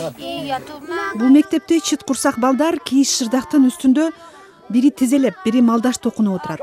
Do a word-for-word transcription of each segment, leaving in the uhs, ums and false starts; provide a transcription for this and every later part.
Бул мектепте чыт курсак балдар кийиш шырдактын үстүндө бири тизелеп, бири малдаш токунуп отурат.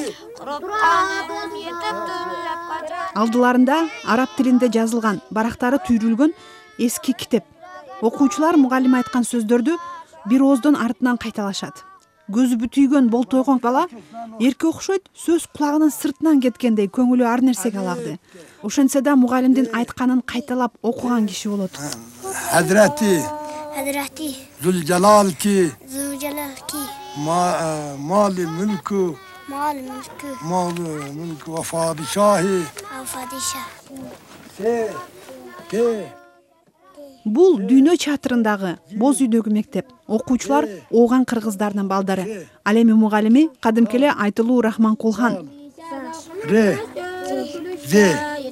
Алдыларында араб тилинде жазылган, барактары түйрүлгөн эски китеп. Окуучулар мугалим айткан сөздөрдү бир ооздон артынан кайталашат. Көзү бүтүйгөн болтойгон бала эрке окшойт, сөз кулагынын сыртынан кеткендей көңүлү ар нерсеге алагды. Ошентсе да мугалимдин айтканын кайталап окуган киши болот. Hazreti Hazreti Zülcelal ki Zülcelal ki ma, mali mülkü mal mülkü malı mülkü ve padişahı padişah. ke ke Бул дүйнө чатырындагы боз үйдөгү мектеп. Окуучулар ооган кыргыздарынын балдары. Ал эми мугалими кадимки эле Айтылуу Рахманкулхан. re ze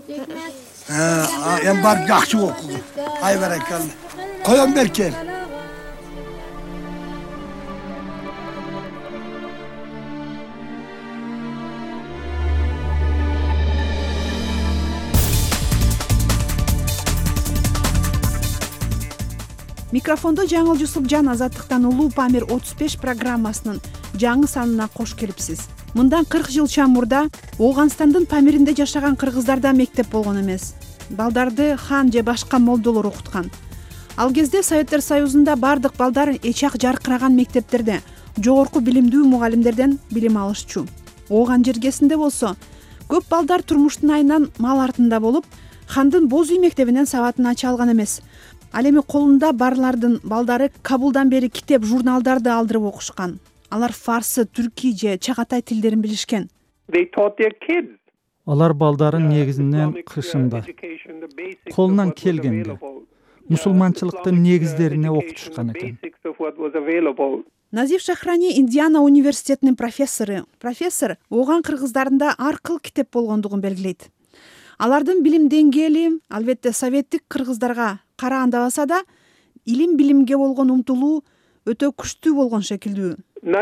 en bar yaxşı okudu. Ay berekallah. Koyan berkel. Микрофондо Жаңыл Жусупжан Азаттыктан Улуу Памир отуз беш программасынын жаңы санына кош келипсиз. Мындан кырк жыл чамурда Ооганстандын Памиринде жашаган кыргыздарда мектеп болгон эмес. Балдарды хан же башка молдолор окуткан. Ал кезде Советтер Союзунда бардык балдар эчак жаркыраган мектептерде жогорку билимдүү мугалимдерден билим алышчу. Ооган жергесинде болсо көп балдар турмуштун айынан мал артында болуп, хандын боз үй мектебинен сабатын ача алган эмес. Ал эми колунда барлардын балдары Кабулдан бери китеп, журналдарды алдырып окушкан. Алар фарсы, түрки же чагатай тилдерин билишкен. Алар балдарын негизинен кышында, колунан келгенде, мусулманчылыктын негиздерине окутушкан экен. Назиф Шахрани Индиана университетинин профессору. Профессор ооган кыргыздарында ар кыл китеп болгондугун белгилейт. Алардын билим деңгээли, албетте советтик кыргыздарга караандабаса да, илим билимге болгон умтулуу өтө күчтүү болгон шекилдүү.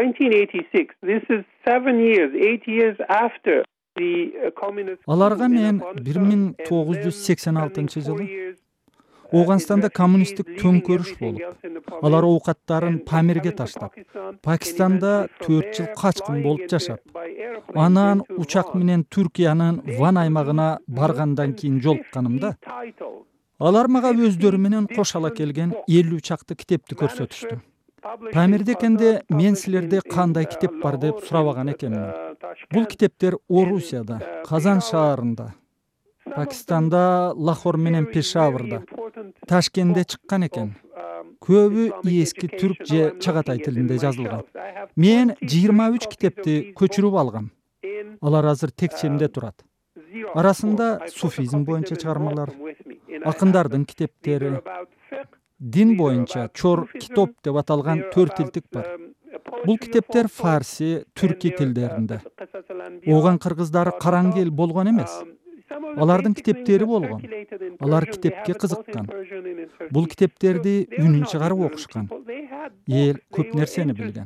Аларга мен бир миң тогуз жүз сексен алтынчы жылы Ооганстанда коммунисттик төңкөрүш болуп, алар оокаттарын Памирге таштап, Пакистанда төрт жыл качкын болуп жашап, анан учак менен Түркиянын Ван аймагына баргандан кийин жолукканымда, алар мага өздөрү менен кошала келген элүү чакты китепти көрсөтүштү. Памирде экенде мен силерде кандай китеп бар деп сурабаган экенмин. Бул китептер Орусияда, Казан шаарында, Пакистанда, Лахор менен Пешаварда, Ташкентте чыккан экен. Көбү эски түрк же чагатай тилинде жазылган. Мен жыйырма үч китепти көчүрүп алгам. Алар азыр текчемде турат. Арасында суфизм боюнча чыгармалар, акындардын китептери, дин боюнча Чор китоп деп аталган төрт тилдик бар. Бул китептер фарси, түрки тилдеринде. Ооган кыргыздары караңгы эл болгон эмес. Алардын китептери болгон. Алар китепке кызыккан. Бул китептерди үнүн чыгарып окушкан. Эл көп нерсени билген.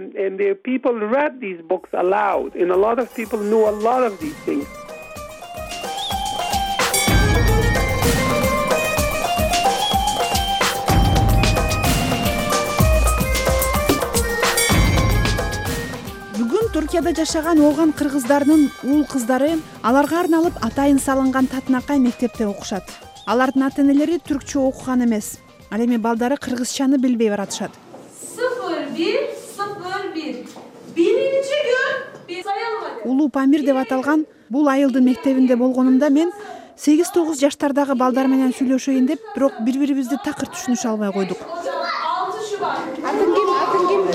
Түркияда жашаган ооган кыргыздарынын уул кыздары аларга арналып атайын салынган татынакай мектепте окушат. Алардын ата-энелери түркчө окуган эмес. Ал эми балдары кыргызчаны билбей баратышат. sıfır bir sıfır bir Birinci gün sayılmadı. Улуу Памир деп аталган бул айылдын мектебинде болгонумда мен сегиз тогуз жаштардагы балдар менен сүйлөшөйүн деп, бирок бири-бирибизди такыр түшүнүшө албай койдук. altı Şubat. Atın kim? Atın kim?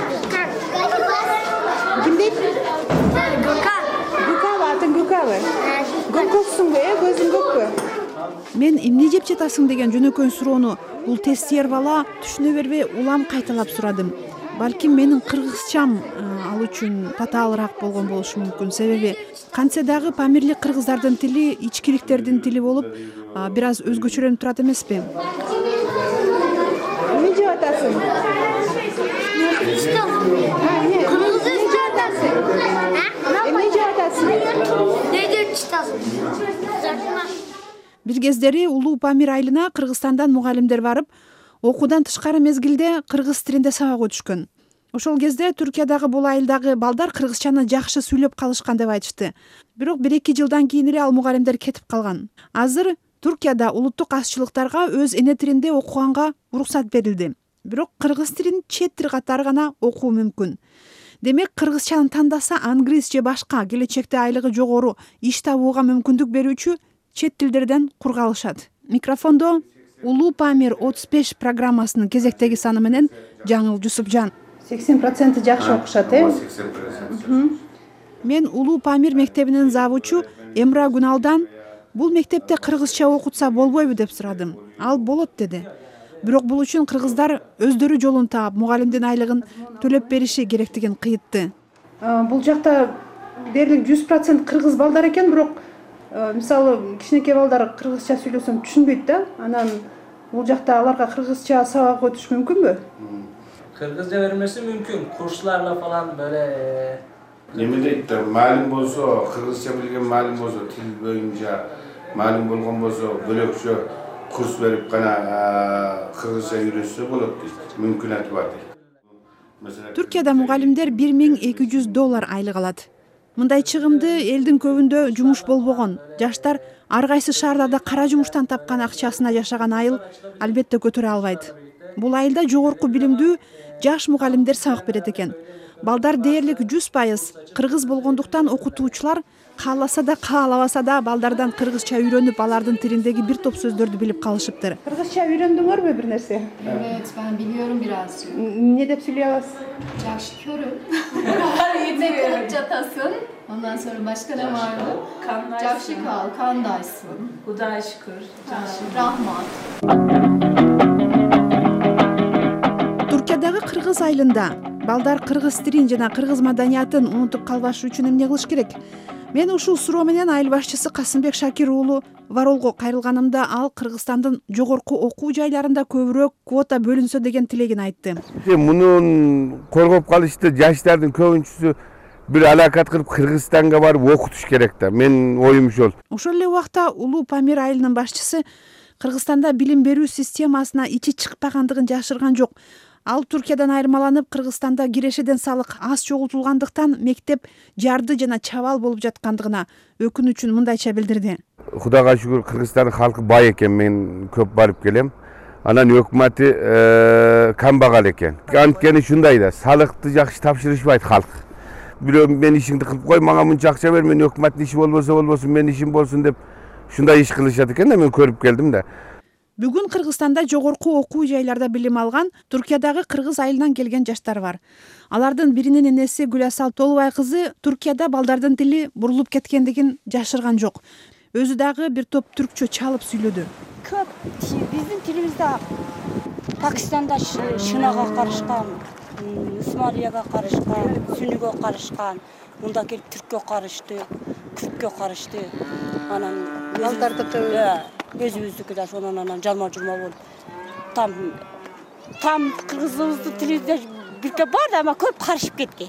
Kim deydi? Gökhan. Gökhan atın Gökhan mı? Gökhan be, gözün Gökhan. Мен эмне жеп жатасың деген жөнөкөй суроону бул тестиер бала түшүнө бербей улам кайталап сурадым. Балким менин кыргызчам ал үчүн татаалыраак болгон болушу мүмкүн. Себеби кантсе дагы памирлик кыргыздардын тили ичкиликтердин тили болуп, бир аз өзгөчөлөнүп турат эмеспи? Эмне жеп атасың? Kırmızı istiyorsun. Эмне жеп атасың? Ne diyor çıtasın? Бир кездери Улуу Памир айылына Кыргызстандан мугалимдер барып, окуудан тышкары мезгилде кыргыз тилинде сабак өтүшкөн. Ошол кезде Түркиядагы бул айылдагы балдар кыргызчаны жакшы сүйлөп калышкан деп айтышты. Бирок бир эки жылдан кийин эле ал мугалимдер кетип калган. Азыр Түркияда улуттук азчылыктарга өз эне тилинде окуганга уруксат берилди. Бирок кыргыз тилин чет тил катары гана окуу мүмкүн. Демек кыргызчаны тандаса англис же башка келечекте айлыгы жогору иш табууга мүмкүндүк берүүчү чет тилдерден кургалышат. Микрофондо Улуу Памир отуз беш программасынын кезектеги саны менен Жаңыл Жусупжан. сексен проценти жакшы окушат, э? сексен процент. Мен Улуу Памир мектебинин завучу Эмра Гуналдан бул мектепте кыргызча окутса болбойбу деп сурадым. Ал болот деди. Бирок бул үчүн кыргыздар өздөрү жолун таап, мугалимдин айлыгын төлөп бериши керектигин кыйтты. Бул жакта дээрлик жүз процент кыргыз балдар экен, бирок мисалы кичинекей балдар кыргызча сүйлөсөм түшүнбөйт да. Анан бул жакта аларга кыргызча сабак өтүш мүмкүнбү? Kırgızca vermesi mümkün. Kurslarla falan böyle. Neme deyip de malum bolsa, Kırgızca bilgen malum bolsa, til boyunca malum bolgan bolsa, bölökçe kurs verip kana Kırgızca үйрөтсө болот дейт. Мүмкүнаты бар дейт. Түркияда мугалимдер бир миң эки жүз доллар айлык алат. Мындай чыгымды элдин көбүндө жумуш болбогон жаштар ар кайсы шаарларда кара жумуштан тапкан акчасына жашаган айыл албетте көтөрө албайт. Бул айылда жогорку билимдүү жаш мугалимдер сабак берет экен. Балдар дээрлик жүз пайыз кыргыз болгондуктан окутуучулар кааласа да каалабаса да балдардан кыргызча үйрөнүп, алардын тилиндеги бир топ сөздөрдү билип калышыптыр. Кыргызча үйрөндүңөрбү бир нерсе? Evet, ben biliyorum biraz. Не деп сүйлөй аласыз? Жақсы körüm. Ne kılıp çatasın. Ondan sonra başka ne vardı? Жақсы kal, kandaysın. Huday şükür. Rahmat. Түркиядагы кыргыз айылында балдар кыргыз тилин жана кыргыз маданиятын унутуп калбашы үчүн эмне кылыш керек? Мен ушул суроо менен айыл башчысы Касымбек Шакир уулу Варолго кайрылганымда ал Кыргызстандын жогорку окуу жайларында көбүрөөк квота бөлүнсө деген тилегин айтты. Мунун коргоп калышты жаштардын көбүнчүсү бир алакат кылып Кыргызстанга барып окутуш керек да. Мен оюм ошол. Ошол эле убакта Улуу Памир айылынын башчысы Кыргызстанда билим берүү системасына ичи чыкпагандыгын жашырган жок. Ал Түркиядан айырмаланып, Кыргызстанда кирешеден салык аз чогултулгандыктан мектеп жарды жана чабал болуп жаткандыгына өкүнүчүн мындайча билдирди. Кудайга шүгүр Кыргызстандын халкы бай экен, мен көп барып келем. Анан өкмөтү камбагал экен. Анткени ушундай да, салыкты жакшы тапшырышпайт халк. Бирөө мен ишиңди кылып кой, мага мынча акча бер, мен өкмөттүн иши болбосо болбосун, мен ишим болсун деп ушундай иш кылышат экен да, мен көрүп келдим да. Бүгүн Кыргызстанда жогорку окуу жайларда билим алган Түркиядагы кыргыз айылынан келген жаштар бар. Алардын биринин энеси Гүласал Толубай кызы Түркияда балдардын тили бурулуп кеткендигин жашырган жок. Өзү дагы бир топ түркчө чалып сүйлөдү. Көп биздин тилибизде Пакистанда шынага карышкан, Усманияга карышкан, Сүнүгө карышкан, мында келип түрккө карышты, күрткө карышты. Анан балдардыкы өзүбүздүкү да сонун анан жалма-журма болуп. Там там кыргызыбыздын тилинде бирке бар да, ама көп карышып кеткен.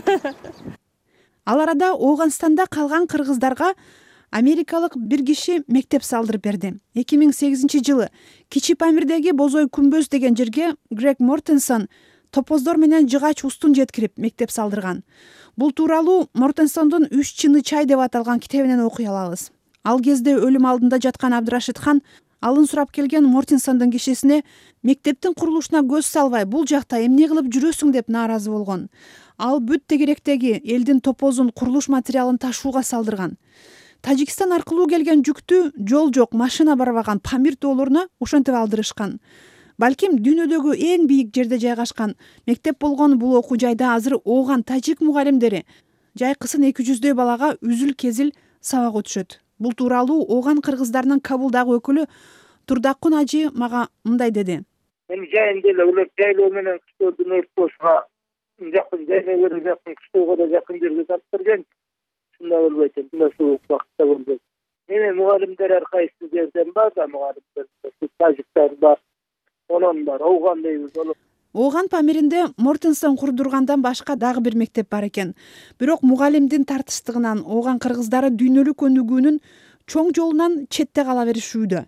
Ал арада Ооганстанда калган кыргыздарга америкалык бир киши мектеп салдырып берди. эки миң сегизинчи жылы Кичи Памирдеги Бозой күмбөз деген жерге Грег Мортенсон топоздор менен жыгач устун жеткирип мектеп салдырган. Бул тууралуу Мортенсондун «Үч чыны чай» деп аталган китебинен окуй алабыз. Ал кезде өлүм алдында жаткан Абдрашид хан алын сурап келген Мортенсондун кишисине мектептин курулушуна көз салбай, бул жакта эмне кылып жүрөсүң деп нааразы болгон. Ал бүт тегеректеги элдин топозун, курулуш материалын ташууга салдырган. Тажикстан аркылуу келген жүктү жол жок, машина барбаган Памир тоолоруна ошентип алдырышкан. Балким дүйнөдөгү эң бийик жерде жайгашкан мектеп болгон бул окуу жайда азыр ооган тажик мугалимдери жайкысын эки жүздөй балага үзүл-кезил сабак өтүшөт. Бул тууралуу ооган кыргыздарынын Кабулдагы өкүлү Турдакун Ажы мага мындай деди. Эми жайында эле улар жайлоо менен кыштоодун ортосуна жакын жайлоого жакын, кыштоого да жакын жерге таптырган. Шундай болбойт, мындай суук убакытта болбойт. Эми мугалимдер ар кайсы жерден бар да, мугалимдер Тажиктан бар, онон бар, ооган дейбиз болот. Ооган Памиринде Мортенсон курдургандан башка дагы бир мектеп бар экен. Бирок мугалимдин тартыштыгынан ооган кыргыздары дүйнөлүк өнүгүүнүн чоң жолунан четте кала беришүүдө.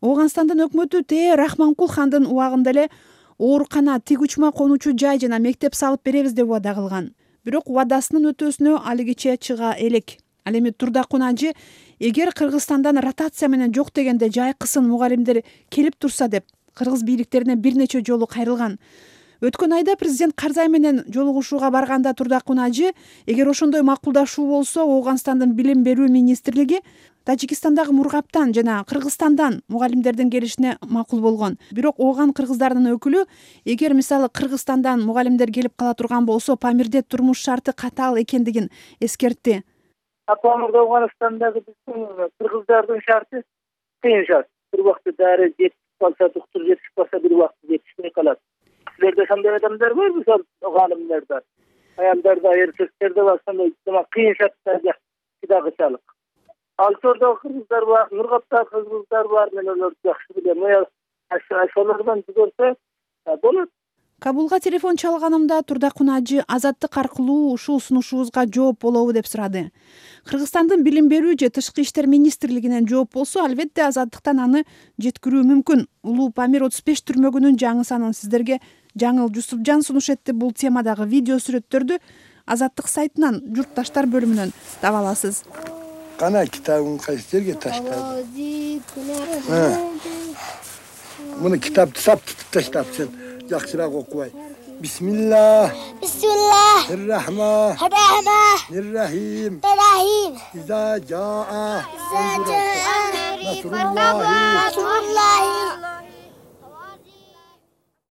Ооганстандын өкмөтү Т Рахманкул хандын убагында эле оорукана, тик учма конучу жай жана мектеп салып беребиз деп убада кылган. Бирок убадасынын өтөөсүнө алигиче чыга элек. Ал эми Турдакун ажы эгер Кыргызстандан ротация менен жок дегенде жайкысын мугалимдер келип турса деп кыргыз бийликтерине бир нече жолу кайрылган. Өткөн айда президент Карзай менен жолугушууга барганда Турдакун ажы эгер ошондой макулдашуу болсо Ооганстандын билим берүү министрлиги Тажикистандагы Мургаптан жана Кыргызстандан мугалимдердин келишине макул болгон. Бирок ооган кыргыздарынын өкүлү эгер мисалы Кыргызстандан мугалимдер келип кала турган болсо Памирде турмуш шарты катаал экендигин эскертти. Памирде Ооганстандагы биздин кыргыздардын шарты кыйын шарт. Бир убакта дары жетип калса, доктор жетип калса, бир убакта жетишпей калат. Силерде кандай адамдар бар, мисалы мугалимдер бар. Аялдарда, эркектерде бар, сондай кыйын шарттарда кидагычалык. Алчордогу кыргыздар бар, Нургаптагы кыргыздар бар, мен олорду жакшы билем. Ошолордон жүгөрсө болот. Кабулга телефон чалганымда Турдакун ажы Азаттык аркылуу ушул сунушубузга жооп болобу деп сурады. Кыргызстандын билим берүү же тышкы иштер министрлигинен жооп болсо, албетте Азаттыктан аны жеткирүү мүмкүн. Улуу Памир отуз беш түрмөгүнүн жаңы санын сиздерге Жаңыл Жусупжан сунуш этти. Бул темадагы видео сүрөттөрдү Азаттык сайтынан журтташтар бөлүмүнөн таба аласыз. Кана китабын кайсы жерге таштады? Муну китапты саптып таштап сен жакшыраак окубай. Бисмилlah. Bismillah. Ир-Рахман. Rahman. Ир-Рахим. Rahim. İza jaa. Zaja. Nasrullahi. Nasrullahi.